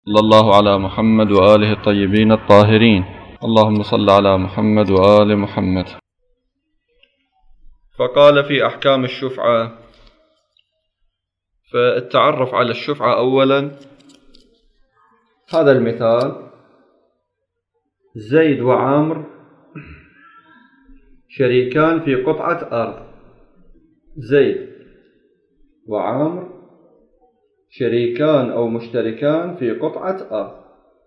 صلى الله على محمد وآله الطيبين الطاهرين. اللهم صل على محمد وآل محمد. فقال في أحكام الشفعة. فالتعرف على الشفعة أولا، هذا المثال: زيد وعمر شريكان في قطعة أرض. زيد وعمر شريكان أو مشتركان في قطعة أرض.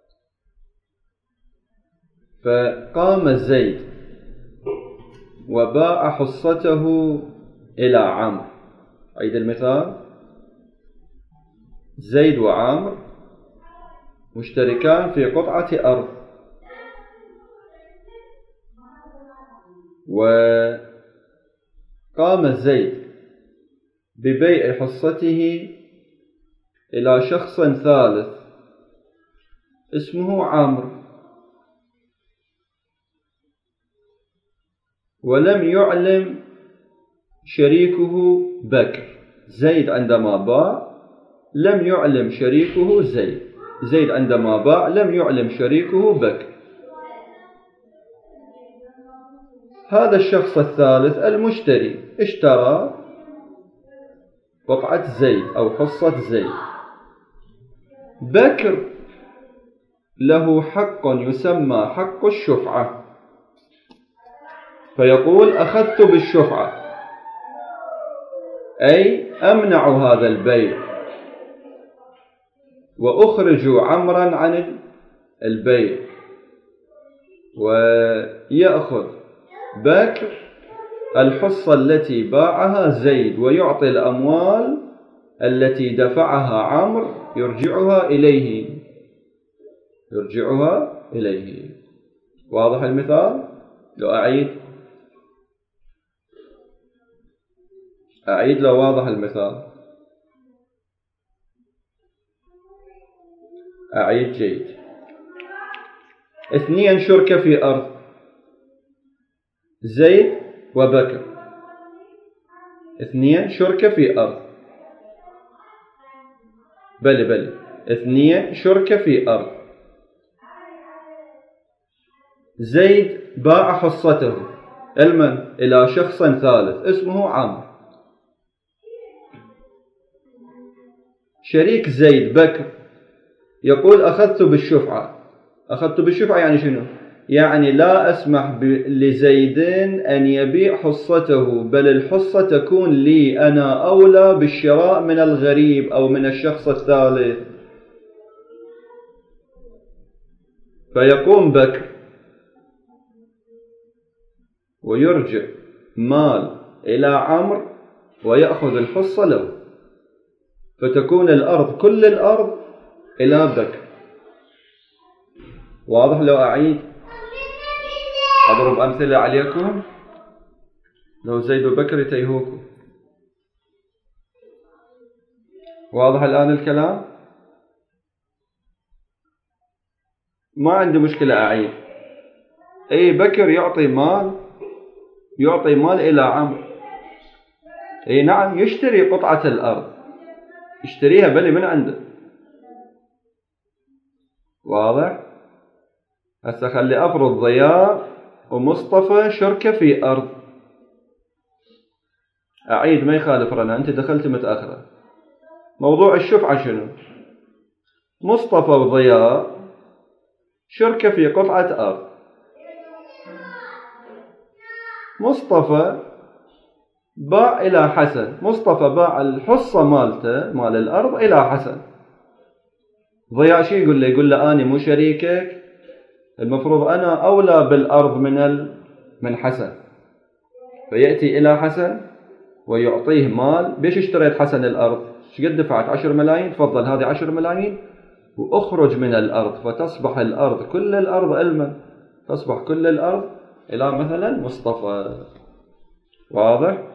فقام زيد وباع حصته إلى عمرو. أعيد المثال: زيد وعمر مشتركان في قطعة أرض، وقام زيد ببيع حصته إلى شخص ثالث اسمه عمرو، ولم يعلم شريكه بكر. زيد عندما باع لم يعلم شريكه زيد عندما باع لم يعلم شريكه بكر. هذا الشخص الثالث المشتري اشترى قطعة زيد أو حصة زيد. بكر له حق يسمى حق الشفعة، فيقول: أخذت بالشفعة، أي أمنع هذا البيع وأخرج عمرا عن البيع، ويأخذ بكر الحصة التي باعها زيد ويعطي الأموال التي دفعها عمرو يرجعها إليه. واضح المثال؟ لو أعيد لو واضح المثال. أعيد جيد. اثنين شركة في أرض، زيد وبكر، اثنين شركة في أرض. بلي اثنين شركة في أرض. زيد باع حصته إلى شخص ثالث اسمه عمرو. شريك زيد بكر يقول: أخذت بالشفعة. أخذت بالشفعة يعني شنو؟ يعني لا أسمح لزيد أن يبيع حصته، بل الحصة تكون لي أنا أولى بالشراء من الغريب أو من الشخص الثالث. فيقوم بكر ويرجع مال إلى عمرو ويأخذ الحصة له، فتكون الأرض كل الأرض إلى بكر. واضح؟ لو أعيد أضرب أمثلة عليكم، لو زيد وبكر يتيهوكم. واضح الآن الكلام؟ ما عندي مشكلة أعيد. أي بكر يعطي مال إلى عمرو. أي نعم، يشتري قطعة الأرض، يشتريها بلي من عنده. واضح؟ هسه خلي أفرض ضياء ومصطفى شركة في أرض. أعيد ما يخالف رنا، أنت دخلت متأخرة. موضوع الشفعة شنو؟ مصطفى وضياء شركة في قطعة أرض. مصطفى باع إلى حسن، مصطفى باع الحصة مالته مال الأرض إلى حسن. ضياء شي يقول له؟ يقول له: أنا مو شريكك، المفروض أنا أولى بالأرض من حسن. فيأتي إلى حسن ويعطيه مال. بيش اشتريت حسن الأرض؟ شقد دفعت؟ 10 ملايين. تفضل، هذه 10 ملايين وأخرج من الأرض، فتصبح الأرض كل الأرض علما، تصبح كل الأرض إلى مثلا مصطفى. واضح؟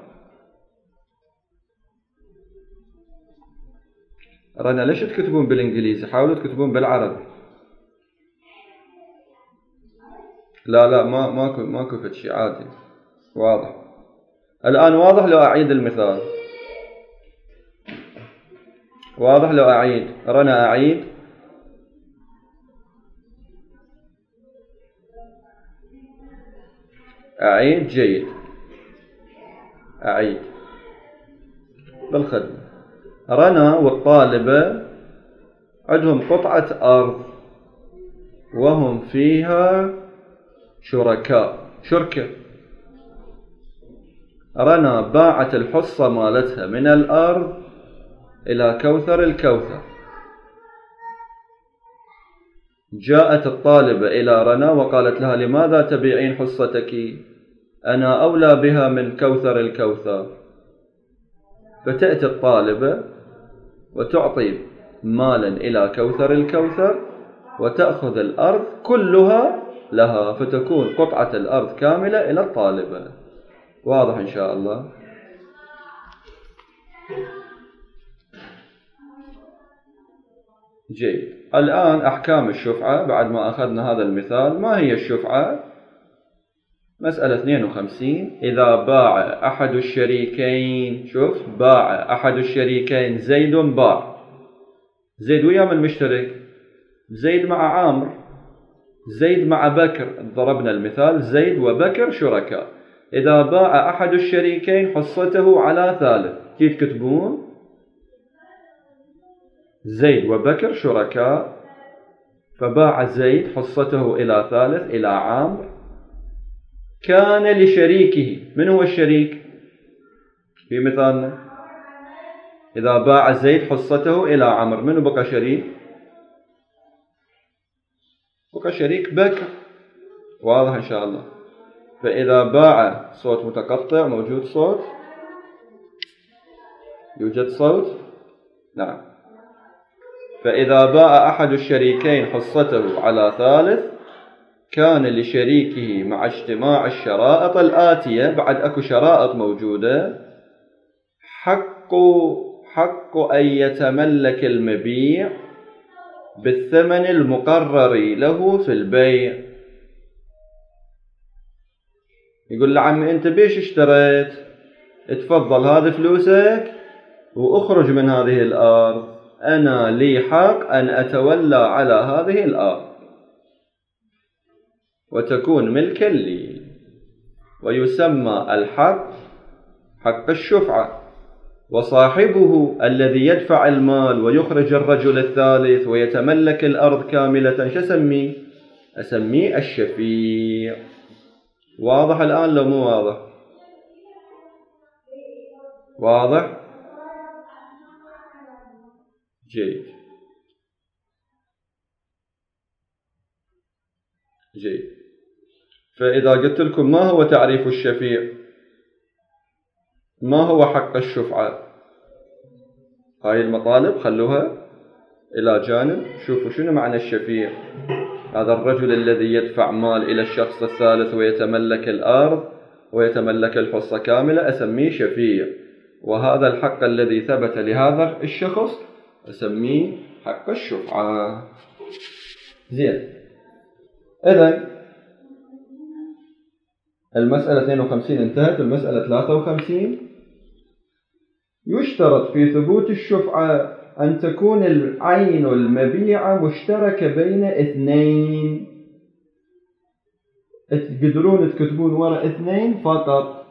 رنا ليش تكتبون بالإنجليزي؟ حاولوا تكتبون بالعربي. لا ماكو فد شيء، عادي. واضح الآن؟ واضح لو أعيد المثال؟ واضح لو أعيد؟ رنا أعيد. أعيد. جيد. أعيد بالخدمة. رنا والطالبة عندهم قطعة أرض وهم فيها شركاء، شركة. رنا باعت الحصة مالتها من الأرض إلى كوثر الكوثر. جاءت الطالبة إلى رنا وقالت لها: لماذا تبيعين حصتك؟ أنا أولى بها من كوثر الكوثر. فتأتي الطالبة وتعطي مالا إلى كوثر الكوثر وتأخذ الأرض كلها لها، فتكون قطعة الأرض كاملة إلى الطالبة. واضح إن شاء الله؟ جيد. الآن أحكام الشفعة بعد ما أخذنا هذا المثال. ما هي الشفعة؟ مسألة 52. إذا باع أحد الشريكين، شوف، باع أحد الشريكين، زيد باع، زيد ويا من مشترك؟ زيد مع عامر، زيد مع بكر. ضربنا المثال زيد وبكر شركاء. إذا باع أحد الشريكين حصته على ثالث، كيف تكتبون؟ زيد وبكر شركاء، فباع زيد حصته إلى ثالث إلى عامر. كان لشريكه، من هو الشريك في مثالنا؟ إذا باع زيد حصته إلى عمرو، من بقى شريك؟ بقى شريك بكر. واضح إن شاء الله؟ فإذا باع، صوت متقطع، موجود صوت؟ يوجد صوت؟ نعم. فإذا باع أحد الشريكين حصته على ثالث، كان لشريكه مع اجتماع الشرائط الآتية. بعد أكو شرائط موجودة. حق أن يتملك المبيع بالثمن المقرر له في البيع. يقول له: عمي أنت بيش اشتريت؟ اتفضل هذه فلوسك وأخرج من هذه الأرض، أنا لي حق أن أتولى على هذه الأرض وتكون ملكا لي. ويسمى الحق حق الشفعة. وصاحبه الذي يدفع المال ويخرج الرجل الثالث ويتملك الأرض كاملة، شو أسميه؟ أسميه الشفيع. واضح الآن لو مو واضح؟ واضح؟ جيد. جيد. فإذا قلت لكم ما هو تعريف الشفيع، ما هو حق الشفعة، هاي المطالب خلوها إلى جانب. شوفوا شنو معنى الشفيع. هذا الرجل الذي يدفع مال إلى الشخص الثالث ويتملك الأرض ويتملك الحصة كاملة، أسميه شفيع. وهذا الحق الذي ثبت لهذا الشخص أسميه حق الشفعة. زين. إذن المسألة 52 انتهت. المسألة 53. يشترط في ثبوت الشفعة أن تكون العين المبيعة مشتركة بين اثنين. تقدرون تكتبون وراء اثنين فقط.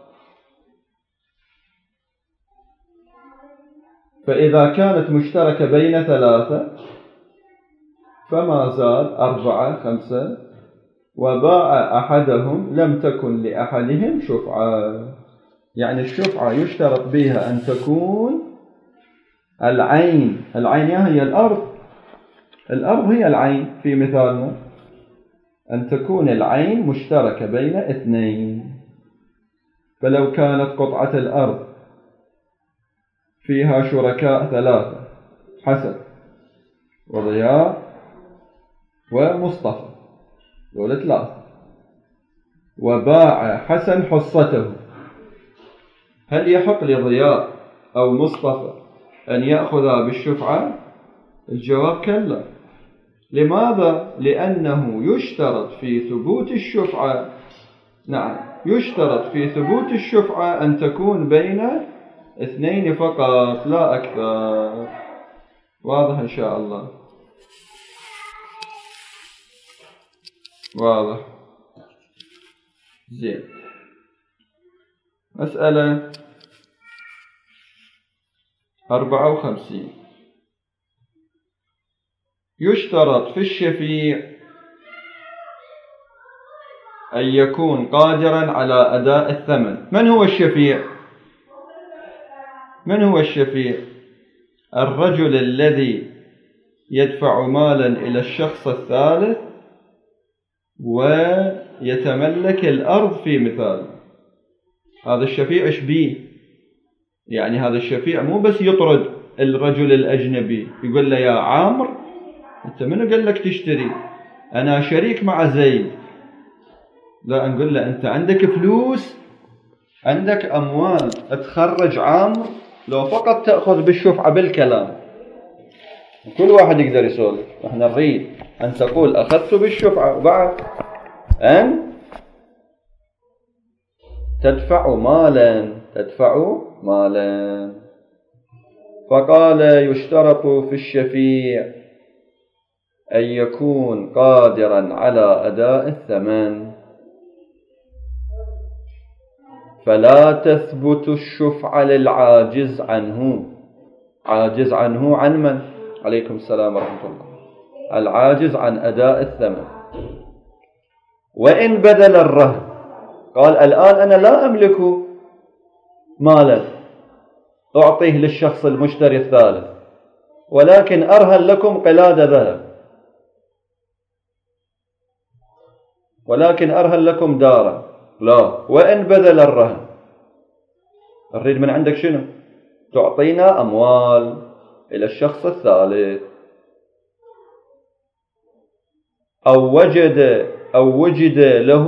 فإذا كانت مشتركة بين ثلاثة فما زال 4 5 وباع أحدهم لم تكن لأحدهم شفعة. يعني الشفعة يشترط بها أن تكون العين هي الأرض. الأرض هي العين في مثالنا. أن تكون العين مشتركة بين اثنين. فلو كانت قطعة الأرض فيها شركاء 3، حسن وضياء ومصطفى، دول 3، وباع حسن حصته، هل يحق لضياء أو مصطفى أن يأخذ بالشفعة؟ الجواب كلا. لماذا؟ لأنه يشترط في ثبوت الشفعة، نعم، يشترط في ثبوت الشفعة أن تكون بين اثنين فقط لا أكثر. واضح إن شاء الله؟ واضح. زين. مسألة 54. يشترط في الشفيع أن يكون قادرا على أداء الثمن. من هو الشفيع؟ من هو الشفيع؟ الرجل الذي يدفع مالا إلى الشخص الثالث ويتملك الأرض في مثال. هذا الشفيع إيش بيه؟ يعني هذا الشفيع مو بس يطرد الرجل الأجنبي يقول له يا عامر أنت منو قال لك تشتري؟ أنا شريك مع زيد. لا، نقول له أنت عندك فلوس، عندك أموال، تخرج عامر لو فقط تأخذ بالشفعة بالكلام. كل واحد يقدر يسولف. احنا نريد أن تقول أخذت بالشفعة وبعد أن تدفع مالا. فقال يشترط في الشفيع أن يكون قادرا على أداء الثمن، فلا تثبت الشفعة للعاجز عنه. عاجز عنه عن من؟ عليكم السلام ورحمة الله. العاجز عن أداء الثمن. وإن بدل الرهن، قال الآن أنا لا أملك مالا أعطيه للشخص المشتري الثالث، ولكن أرهن لكم قلادة ذهب، ولكن أرهن لكم دارا. لا، وإن بدل الرهن، نريد من عندك شنو؟ تعطينا أموال إلى الشخص الثالث، أو وجد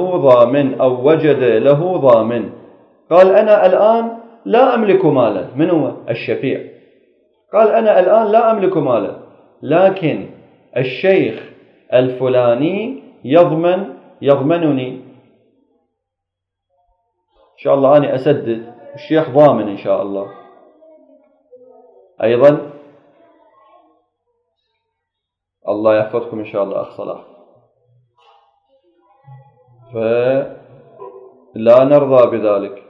له ضامن. قال أنا الآن لا أملك مالا. من هو؟ الشفيع. قال أنا الآن لا أملك مالا، لكن الشيخ الفلاني يضمنني إن شاء الله، أنا أسدد، الشيخ ضامن إن شاء الله. أيضا الله يحفظكم إن شاء الله أخ صلاح. فلا نرضى بذلك.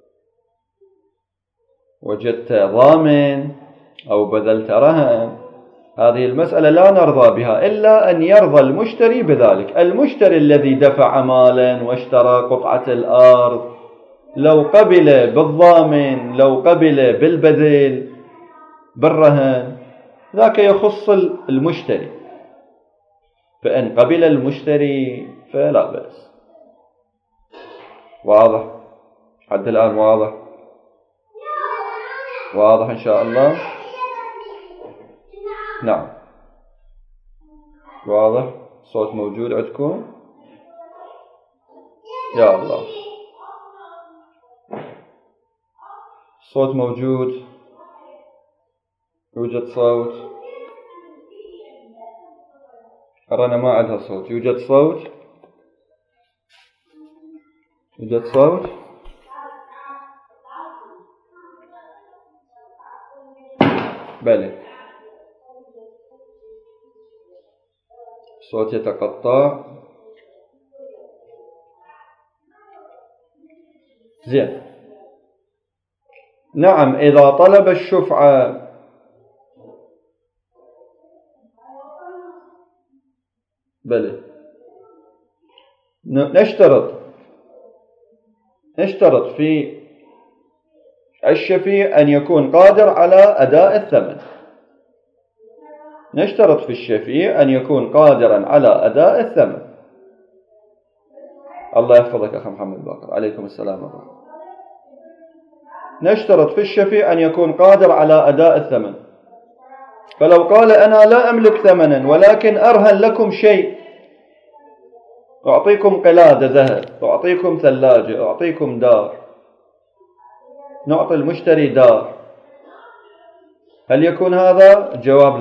وجدت ضامن أو بذلت رهن، هذه المسألة لا نرضى بها إلا أن يرضى المشتري بذلك. المشتري الذي دفع مالا واشترى قطعة الأرض، لو قبل بالضامن، لو قبل بالبذل بالرهن، ذاك يخص المشتري. فإن قبل المشتري فلا بأس. واضح؟ حد الآن واضح؟ واضح إن شاء الله؟ نعم واضح. صوت موجود عندكم؟ يا الله، صوت موجود، يوجد صوت. أرانا ما عندها صوت. يوجد صوت؟ يوجد صوت؟ بلى، الصوت يتقطع. زين. نعم، إذا طلب الشفعة بلى، نشترط في الشفيع أن يكون قادر على أداء الثمن. نشترط في الشفيع أن يكون قادرا على أداء الثمن. الله يحفظك أخي محمد باقر، عليكم السلام ورحمة. نشترط في الشفيع أن يكون قادر على أداء الثمن. فلو قال أنا لا أملك ثمنا ولكن أرهن لكم شيء، أعطيكم قلادة ذهب، أعطيكم ثلاجة، أعطيكم دار، نعطي المشتري دار، هل يكون هذا؟ جواب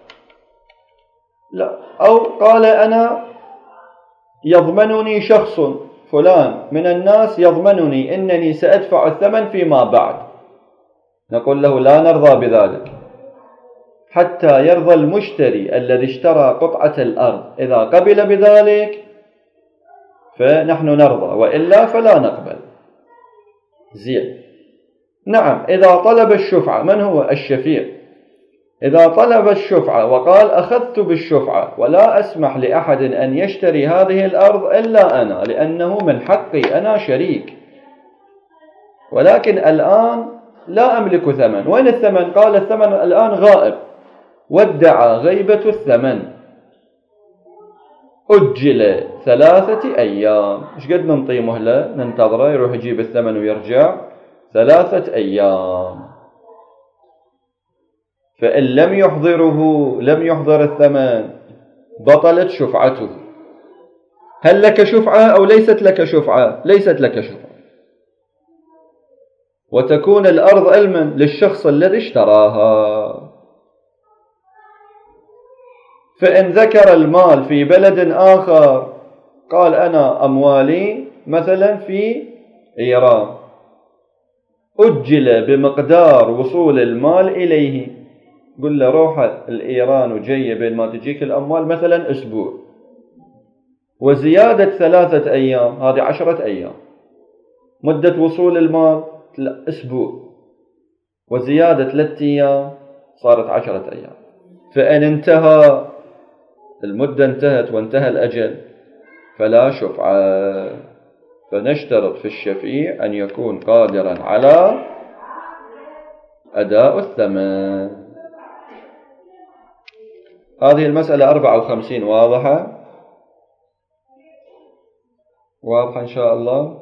لا. أو قال أنا يضمنني شخص فلان من الناس، يضمنني أنني سأدفع الثمن فيما بعد، نقول له لا نرضى بذلك حتى يرضى المشتري الذي اشترى قطعة الأرض. إذا قبل بذلك فنحن نرضى، وإلا فلا نقبل. زين. نعم، إذا طلب الشفعة، من هو الشفيع؟ إذا طلب الشفعة وقال أخذت بالشفعة ولا أسمح لأحد أن يشتري هذه الأرض إلا أنا، لأنه من حقي، أنا شريك، ولكن الآن لا أملك ثمن. وين الثمن؟ قال الثمن الآن غائب، وادعى غيبة الثمن. أجل 3 أيام. إيش قد ننطي مهلة؟ ننتظره يروح يجيب الثمن ويرجع 3 أيام. فإن لم يحضر الثمن بطلت شفعته. هل لك شفعة أو ليست لك شفعة؟ ليست لك شفعة، وتكون الأرض علما للشخص الذي اشتراها. فإن ذكر المال في بلد آخر، قال أنا أموالي مثلا في إيران، أجل بمقدار وصول المال إليه. قل له روح الإيران وجي بين ما تجيك الأموال مثلا أسبوع، وزيادة 3 أيام هذه 10 أيام. مدة وصول المال أسبوع، وزيادة 3 أيام صارت 10 أيام. فإن انتهى المدة، انتهت وانتهى الأجل، فلا شفعة. فنشترط في الشفيع أن يكون قادرا على أداء الثمن. هذه المسألة 54 واضحة إن شاء الله.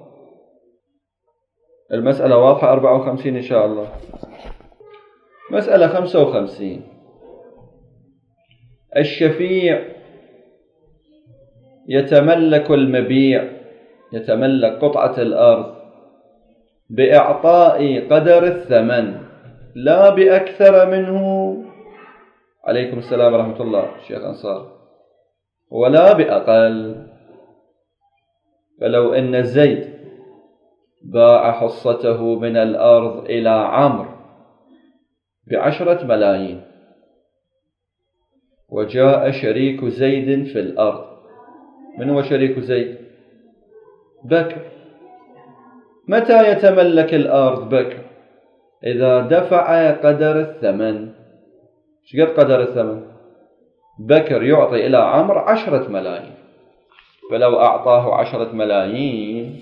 المسألة واضحة 54 إن شاء الله. مسألة 55. الشفيع يتملك المبيع، يتملك قطعة الأرض بإعطاء قدر الثمن، لا بأكثر منه، عليكم السلام ورحمة الله الشيخ أنصار، ولا بأقل. فلو أن زيد باع حصته من الأرض إلى عمرو ب10 ملايين، وجاء شريك زيد في الأرض. من هو شريك زيد؟ بكر. متى يتملك الأرض بكر؟ إذا دفع قدر الثمن. ايش قد قدر الثمن؟ بكر يعطي إلى عمرو 10 ملايين، فلو أعطاه 10 ملايين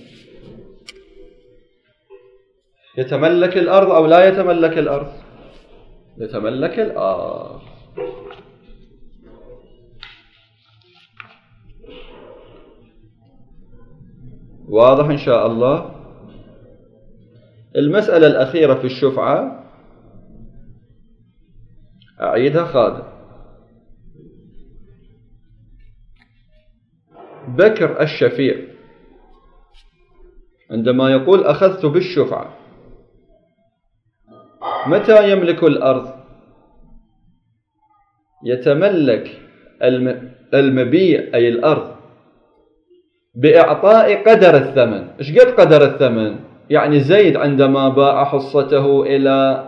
يتملك الأرض أو لا يتملك الأرض؟ يتملك الأرض. واضح إن شاء الله. المسألة الأخيرة في الشفعة أعيدها خادم. بكر الشفيع عندما يقول أخذت بالشفعة، متى يملك الأرض؟ يتملك المبيع أي الأرض بإعطاء قدر الثمن. إيش قد قدر الثمن؟ يعني زيد عندما باع حصته إلى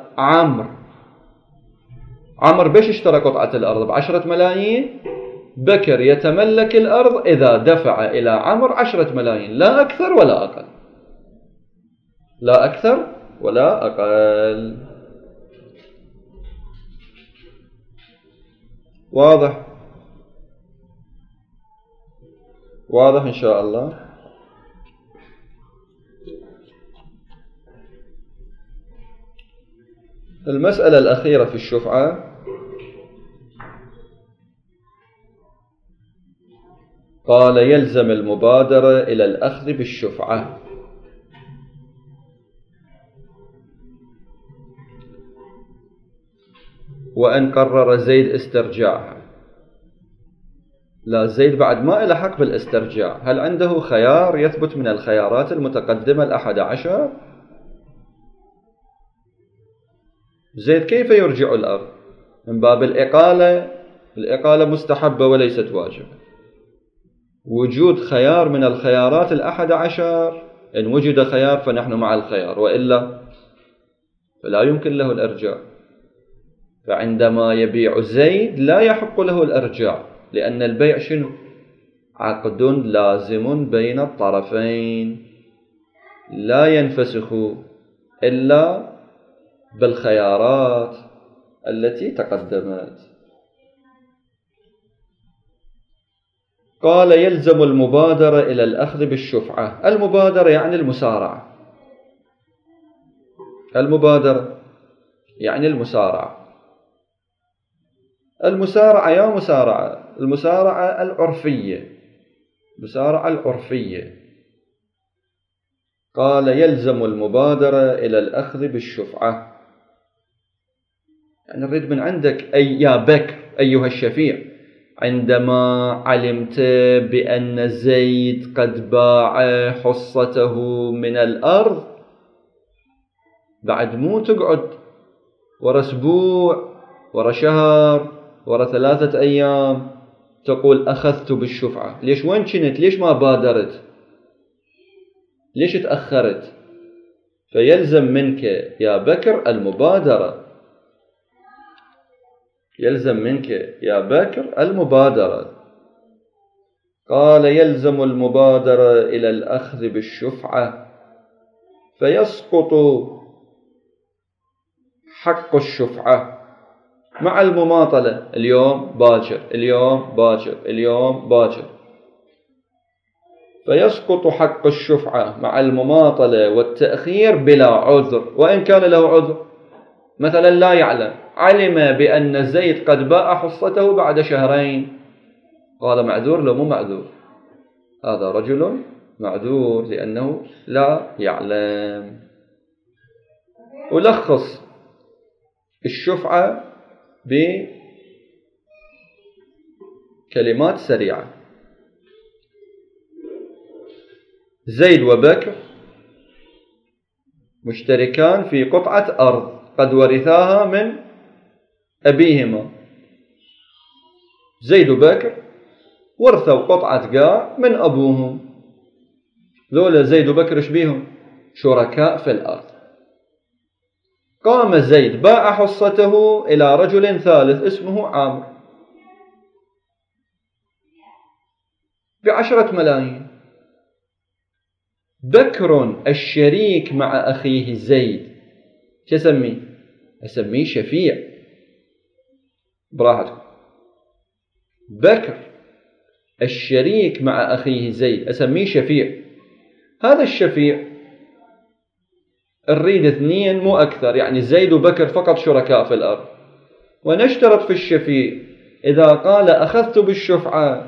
عمرو بيش اشترى قطعة الأرض ب10 ملايين. بكر يتملك الأرض إذا دفع إلى عمرو 10 ملايين، لا أكثر ولا أقل، لا أكثر ولا أقل. واضح إن شاء الله. المسألة الأخيرة في الشفعة قال يلزم المبادرة إلى الأخذ بالشفعة. وأن قرر زيد استرجاعها. لا، زيد بعد ما إلى حق بالاسترجاع. هل عنده خيار يثبت من الخيارات المتقدمة 11؟ زيد كيف يرجع الأرض؟ من باب الإقالة مستحبة وليست واجبة. وجود خيار من الخيارات 11، إن وجد خيار فنحن مع الخيار، وإلا فلا يمكن له الإرجاع. فعندما يبيع زيد لا يحق له الإرجاع، لأن البيع شنو؟ عقد لازم بين الطرفين لا ينفسخ إلا بالخيارات التي تقدمت. قال يلزم المبادرة إلى الأخذ بالشفعة. المبادرة يعني المسارعة، المبادرة يعني المسارعة. المسارعة يا مسارعة، المسارعة العرفية، المسارعة العرفية. قال يلزم المبادرة إلى الأخذ بالشفعة، يعني نريد من عندك أي يا بكر أيها الشفيع، عندما علمت بأن زيد قد باع حصته من الأرض، بعد مو تقعد ورا أسبوع ورا شهر ورا 3 أيام تقول أخذت بالشفعة. ليش؟ وين كنت؟ ليش ما بادرت؟ ليش تأخرت؟ فيلزم منك يا بكر المبادرة، يلزم منك يا بكر المبادرة. قال يلزم المبادرة إلى الأخذ بالشفعة فيسقط حق الشفعة مع المماطلة، اليوم باكر اليوم باكر اليوم باكر، فيسقط حق الشفعة مع المماطلة والتأخير بلا عذر. وإن كان له عذر، مثلا لا يعلم، علم بأن زيد قد باع حصته بعد 2 شهر، قال معذور لو مو معذور؟ هذا رجل معذور لأنه لا يعلم. ألخص الشفعة بكلمات سريعة. زيد وبكر مشتركان في قطعة أرض قد ورثاها من أبيهما. زيد وبكر ورثوا قطعة قاع من أبوهم، ذولا زيد وبكر شبيهم؟ شركاء في الأرض. قام زيد باع حصته إلى رجل ثالث اسمه عامر ب10 ملايين. بكر الشريك مع أخيه زيد شو أسميه؟ أسميه شفيع، براحتكم. بكر الشريك مع أخيه زيد أسميه شفيع. هذا الشفيع نريد 2 مو أكثر، يعني زيد وبكر فقط شركاء في الأرض، ونشترط في الشفيع إذا قال أخذت بالشفعة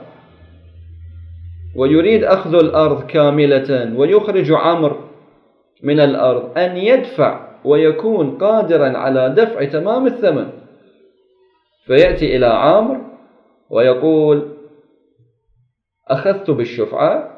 ويريد أخذ الأرض كاملة ويخرج عمرو من الأرض أن يدفع ويكون قادرا على دفع تمام الثمن، فيأتي إلى عمرو ويقول أخذت بالشفعة،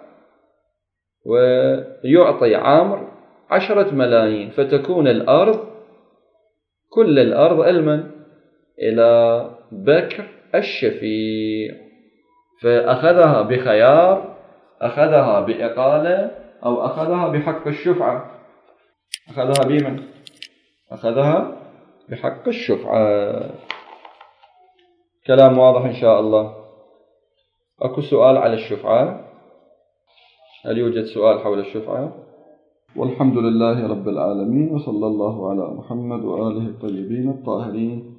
ويعطي عمرو 10 ملايين، فتكون الأرض كل الأرض المن إلى بكر الشفيع. فأخذها بخيار، أخذها بإقالة، أو أخذها بحق الشفعة. أخذها بمن؟ أخذها بحق الشفعة. كلام واضح إن شاء الله. أكو سؤال على الشفعة؟ هل يوجد سؤال حول الشفعة؟ والحمد لله رب العالمين، وصلى الله على محمد وآله الطيبين الطاهرين.